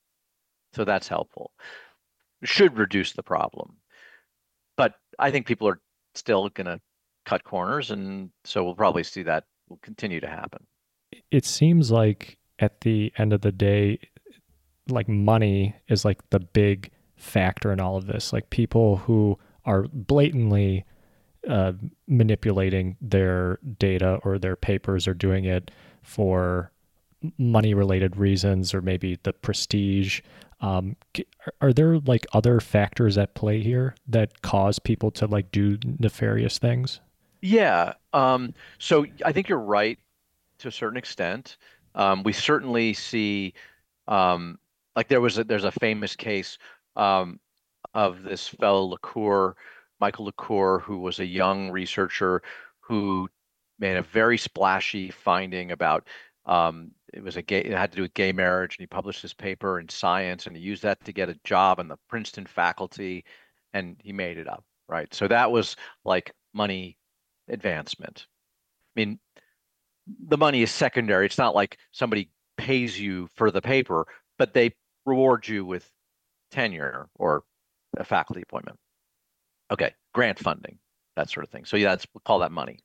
So that's helpful. It should reduce the problem. But I think people are still going to cut corners, and so we'll probably see that will continue to happen. It seems like at the end of the day, like money is like the big factor in all of this. Like people who are blatantly uh, manipulating their data or their papers are doing it for money related reasons or maybe the prestige. Um, are there like other factors at play here that cause people to like do nefarious things? Yeah. Um, so I think you're right to a certain extent. Um, we certainly see, um, like there was a, there's a famous case um, of this fellow LaCour, Michael LaCour, who was a young researcher who made a very splashy finding about um, it was a gay, it had to do with gay marriage, and he published this paper in Science, and he used that to get a job in the Princeton faculty, and he made it up, right? So that was like money advancement. I mean, the money is secondary. It's not like somebody pays you for the paper, but they reward you with tenure or a faculty appointment. Okay, grant funding, that sort of thing. So yeah, that's we'll call that money.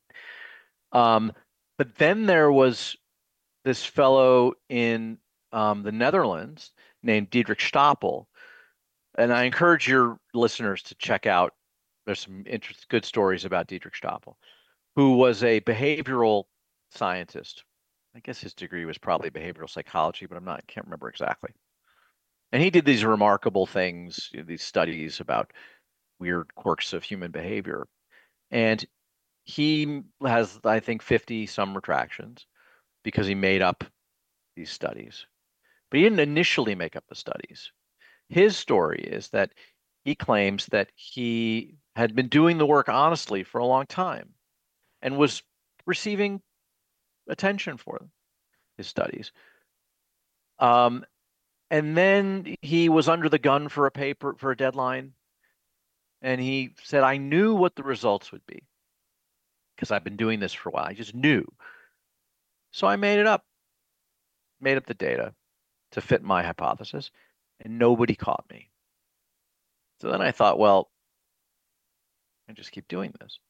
Um, but then there was this fellow in um, the Netherlands named Diederik Stapel, and I encourage your listeners to check out. There's some interest, good stories about Diederik Stapel, who was a behavioral scientist. I guess his degree was probably behavioral psychology, but I'm not, I can't remember exactly. And he did these remarkable things, these studies about weird quirks of human behavior. And he has, I think, fifty some retractions because he made up these studies. But he didn't initially make up the studies. His story is that he claims that he had been doing the work honestly for a long time and was receiving attention for his studies. Um, and then he was under the gun for a paper, for a deadline. And he said, I knew what the results would be because I've been doing this for a while. I just knew. So I made it up, made up the data to fit my hypothesis, and nobody caught me. So then I thought, well, I just keep doing this.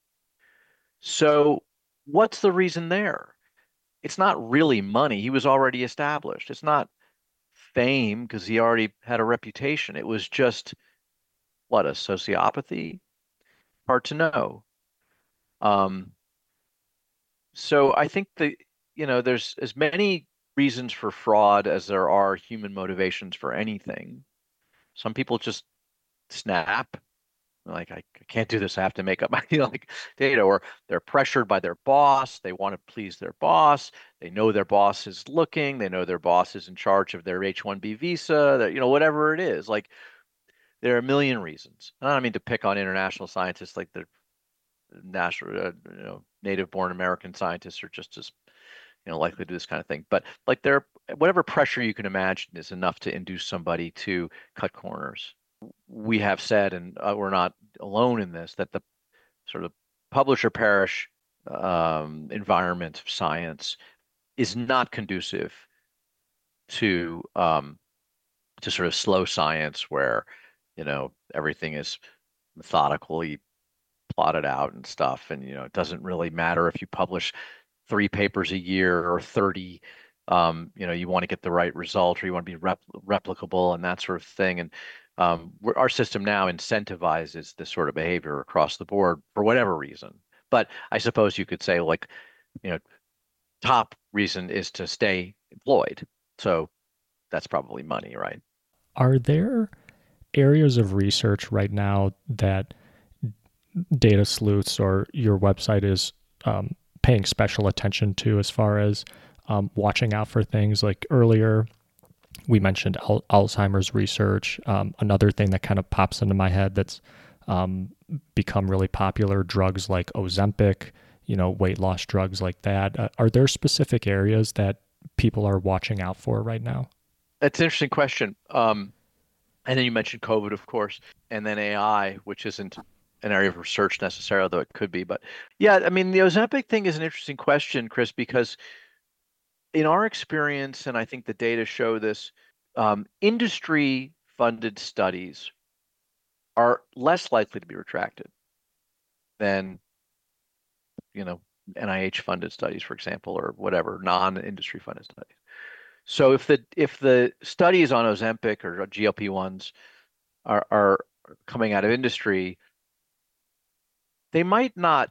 So what's the reason there? It's not really money. He was already established. It's not fame because he already had a reputation. It was just, what, a sociopathy? Hard to know. Um, so I think that, you know, there's as many reasons for fraud as there are human motivations for anything. Some people just snap, like, I can't do this. I have to make up my you know, like data, or they're pressured by their boss. They want to please their boss. They know their boss is looking. They know their boss is in charge of their H one B visa. That, you know, whatever it is, like there are a million reasons. I don't mean to pick on international scientists, like the national, uh, you know, native-born American scientists are just as, you know, likely to do this kind of thing. But like there, whatever pressure you can imagine is enough to induce somebody to cut corners. We have said, and uh, we're not alone in this, that the sort of publisher perish um, environment of science is not conducive to um, to sort of slow science where, you know, everything is methodically plotted out and stuff. And, you know, it doesn't really matter if you publish three papers a year or thirty. Um, you know, you want to get the right result, or you want to be rep replicable and that sort of thing. And um, our system now incentivizes this sort of behavior across the board for whatever reason. But I suppose you could say, like, you know, top reason is to stay employed. So that's probably money, right? Are there areas of research right now that Data Sleuths or your website is um, paying special attention to, as far as um, watching out for things? Like earlier, we mentioned al- Alzheimer's research. Um, another thing that kind of pops into my head that's um, become really popular, drugs like Ozempic, you know, weight loss drugs like that. Uh, are there specific areas that people are watching out for right now? That's an interesting question. Um, and then you mentioned COVID, of course, and then A I, which isn't an area of research necessarily, although it could be. But yeah, I mean, the Ozempic thing is an interesting question, Chris, because in our experience, and I think the data show this, um, industry-funded studies are less likely to be retracted than, you know, N I H-funded studies, for example, or whatever, non-industry funded studies. So if the if the studies on Ozempic or G L P ones are are coming out of industry, they might not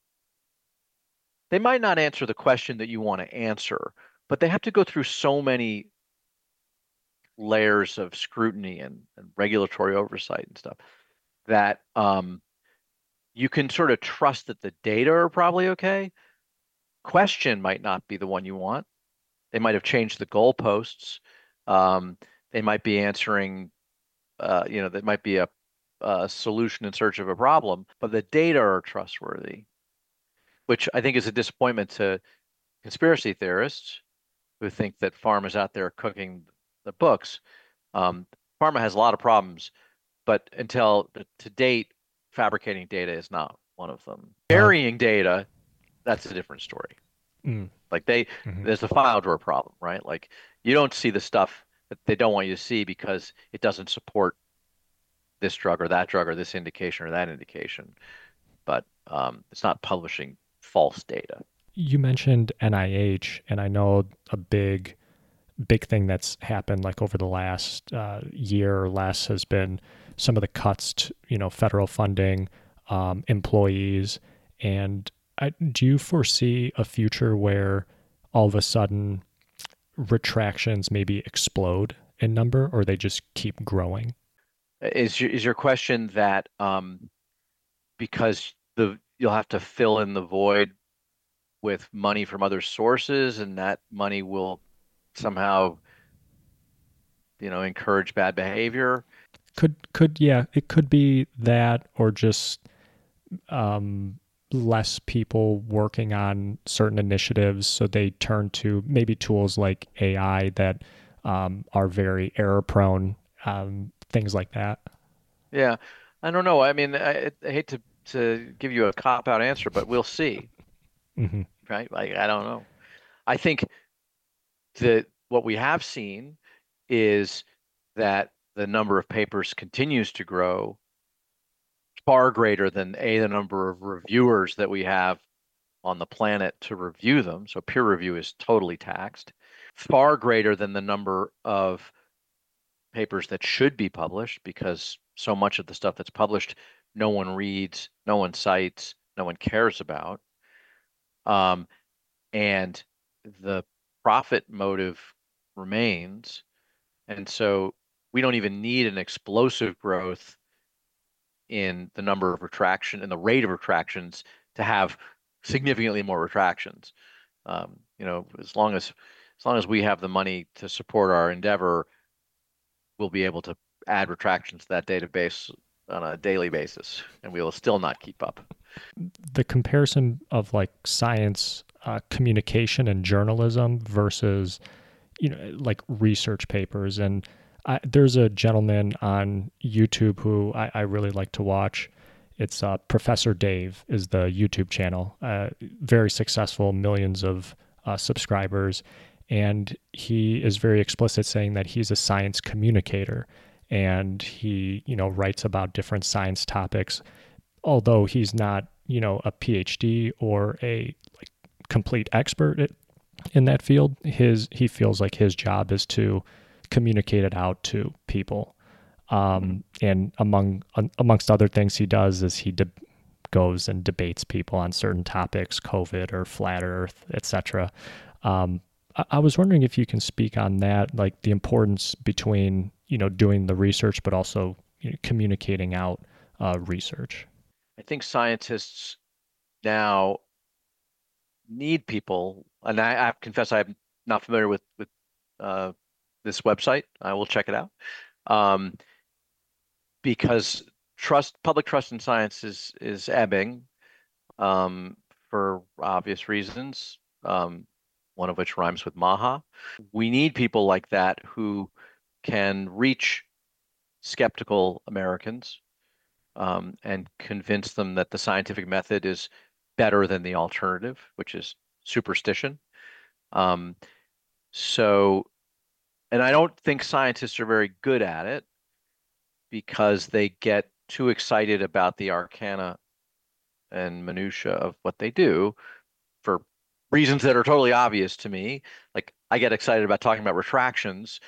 they might not answer the question that you want to answer, but they have to go through so many layers of scrutiny and, and regulatory oversight and stuff that um, you can sort of trust that the data are probably okay. Question might not be the one you want. They might have changed the goalposts. Um, they might be answering, uh, you know, that might be a, a solution in search of a problem, but the data are trustworthy, which I think is a disappointment to conspiracy theorists who think that pharma's out there cooking the books. Um, pharma has a lot of problems, but until to date, fabricating data is not one of them. Burying data, that's a different story. Mm. Like they, Mm-hmm. there's a file drawer problem, right? Like you don't see the stuff that they don't want you to see because it doesn't support this drug or that drug or this indication or that indication. But um, it's not publishing false data. You mentioned N I H, and I know a big, big thing that's happened like over the last uh, year or less has been some of the cuts to, you know, federal funding, um, employees. And I, do you foresee a future where all of a sudden retractions maybe explode in number, or they just keep growing? Is your, is your question that um, because the you'll have to fill in the void with money from other sources, and that money will somehow, you know, encourage bad behavior? Could could yeah, it could be that, or just um, less people working on certain initiatives, so they turn to maybe tools like A I that um, are very error prone, um, things like that. Yeah, I don't know. I mean, I, I hate to to give you a cop out answer, but we'll see, Mm-hmm. right? Like I don't know. I think that what we have seen is that the number of papers continues to grow far greater than a the number of reviewers that we have on the planet to review them. So peer review is totally taxed, far greater than the number of papers that should be published, because so much of the stuff that's published, no one reads, no one cites, no one cares about. Um, and the profit motive remains. And so we don't even need an explosive growth in the number of retraction and the rate of retractions to have significantly more retractions. Um, you know, as long as as long as we have the money to support our endeavor, we'll be able to add retractions to that database on a daily basis, and we will still not keep up. The comparison of like science uh, communication and journalism versus, you know, like research papers. And I, there's a gentleman on YouTube who I, I really like to watch. It's uh, Professor Dave is the YouTube channel. Uh, very successful, millions of uh, subscribers. And he is very explicit saying that he's a science communicator. And he, you know, writes about different science topics. Although he's not, you know, a P H D or a like complete expert at, in that field, his he feels like his job is to communicate it out to people. Um, and among amongst other things he does is he de- goes and debates people on certain topics, COVID or flat Earth, et cetera. Um, I, I was wondering if you can speak on that, like the importance between, you know, doing the research, but also, you know, communicating out uh, research. I think scientists now need people, and I, I have to confess I'm not familiar with with uh, this website. I will check it out. Um, because trust, public trust in science is is ebbing um, for obvious reasons. Um, one of which rhymes with Maha. We need people like that who can reach skeptical Americans um, and convince them that the scientific method is better than the alternative, which is superstition. Um, so, and I don't think scientists are very good at it because they get too excited about the arcana and minutia of what they do for reasons that are totally obvious to me. Like I get excited about talking about retractions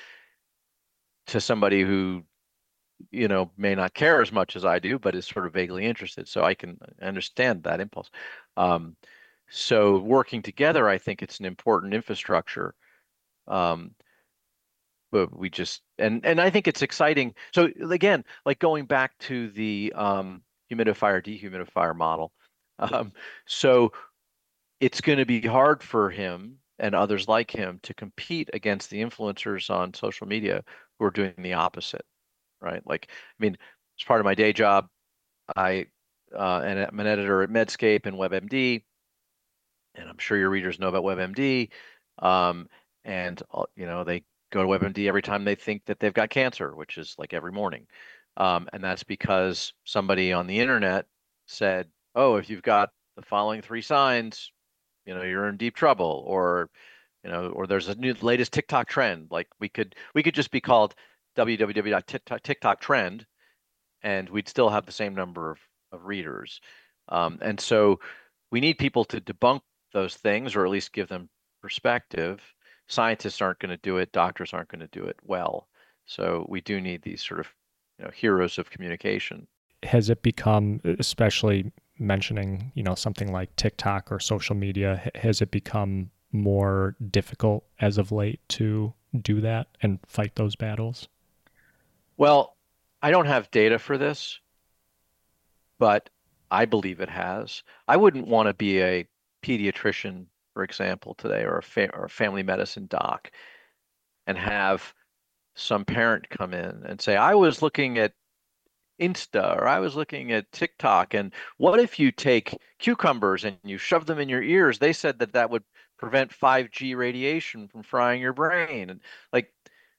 to somebody who, you know, may not care as much as I do, but is sort of vaguely interested. So I can understand that impulse. Um, so working together, I think it's an important infrastructure. Um, but we just and and I think it's exciting. So again, like going back to the um, humidifier dehumidifier model. Um, so it's going to be hard for him and others like him to compete against the influencers on social media who are doing the opposite, right? Like, I mean, as part of my day job, I uh, and I'm an editor at Medscape and WebMD, and I'm sure your readers know about WebMD. Um, and uh, you know, they go to WebMD every time they think that they've got cancer, which is like every morning. Um, and that's because somebody on the internet said, "Oh, if you've got the following three signs, you know, you're in deep trouble," or you know, or there's a new latest TikTok trend. Like we could we could just be called w w w dot tiktok trend, and we'd still have the same number of, of readers. Um, and so we need people to debunk those things or at least give them perspective. Scientists aren't going to do it, doctors aren't going to do it well. So we do need these sort of, you know, heroes of communication. Has it become, especially mentioning, you know, something like TikTok or social media, has it become more difficult as of late to do that and fight those battles? Well, I don't have data for this, but I believe it has. I wouldn't want to be a pediatrician, for example, today, or a, fa- or a family medicine doc, and have some parent come in and say, I was looking at Insta or I was looking at TikTok, and what if you take cucumbers and you shove them in your ears? They said that that would prevent five G radiation from frying your brain. And like,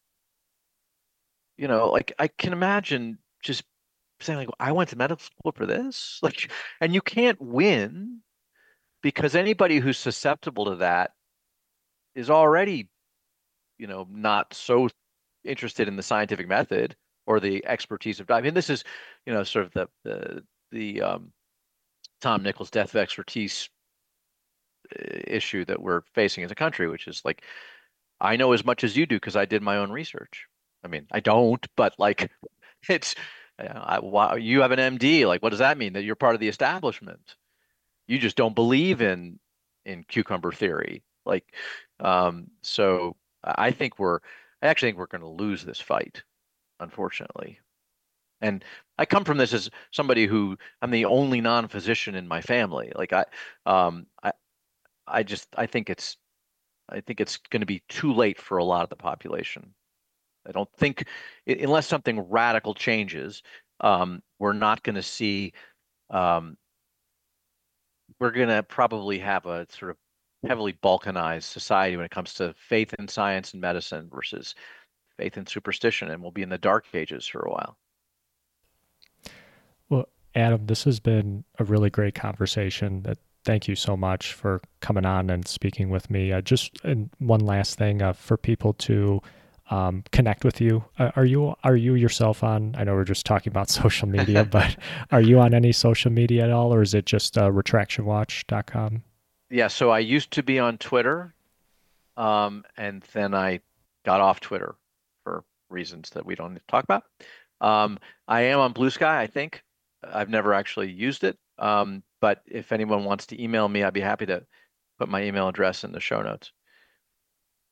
you know, like I can imagine just saying like, I went to medical school for this. Like, and you can't win because anybody who's susceptible to that is already, you know, not so interested in the scientific method or the expertise of I mean, this is, you know, sort of the the the um, Tom Nichols death of expertise issue that we're facing as a country, which is like, I know as much as you do because I did my own research. I mean, I don't, but like, it's I, why, you have an M D. Like, what does that mean? That you're part of the establishment? You just don't believe in in cucumber theory. Like, um, so I think we're I actually think we're going to lose this fight, unfortunately. And I come from this as somebody who I'm the only non-physician in my family. Like I, um, I, I just I think it's I think it's going to be too late for a lot of the population. I don't think unless something radical changes, um, we're not going to see. Um, we're going to probably have a sort of heavily balkanized society when it comes to faith in science and medicine versus faith in superstition, and we'll be in the dark ages for a while. Well, Adam, this has been a really great conversation. That thank you so much for coming on and speaking with me. Uh, just and one last thing uh, for people to um, connect with you. Uh, are you are you yourself on? I know we're just talking about social media, but are you on any social media at all, or is it just uh, retraction watch dot com? Yeah, so I used to be on Twitter, um, and then I got off Twitter for reasons that we don't need to talk about. Um, I am on Blue Sky, I think. I've never actually used it. Um, but if anyone wants to email me, I'd be happy to put my email address in the show notes.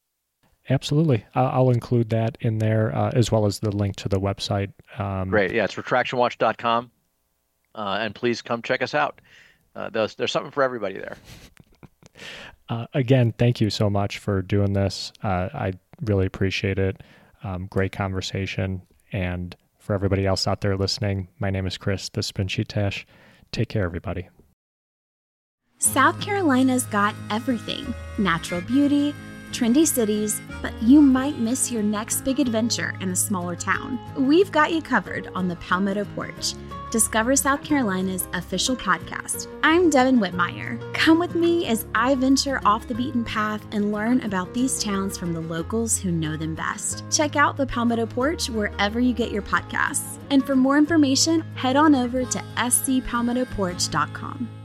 Absolutely. I'll, I'll include that in there, uh, as well as the link to the website. Um, Great. Yeah, it's retraction watch dot com. Uh, and please come check us out. Uh, there's, there's something for everybody there. Uh, again, thank you so much for doing this. Uh, I really appreciate it. Um, great conversation. And for everybody else out there listening, my name is Chris, the Spinchitash. Take care, everybody. South Carolina's got everything. Natural beauty, trendy cities, but you might miss your next big adventure in a smaller town. We've got you covered on the Palmetto Porch, Discover South Carolina's official podcast. I'm Devin Whitmire. Come with me as I venture off the beaten path and learn about these towns from the locals who know them best. Check out the Palmetto Porch wherever you get your podcasts. And for more information, head on over to s c palmetto porch dot com.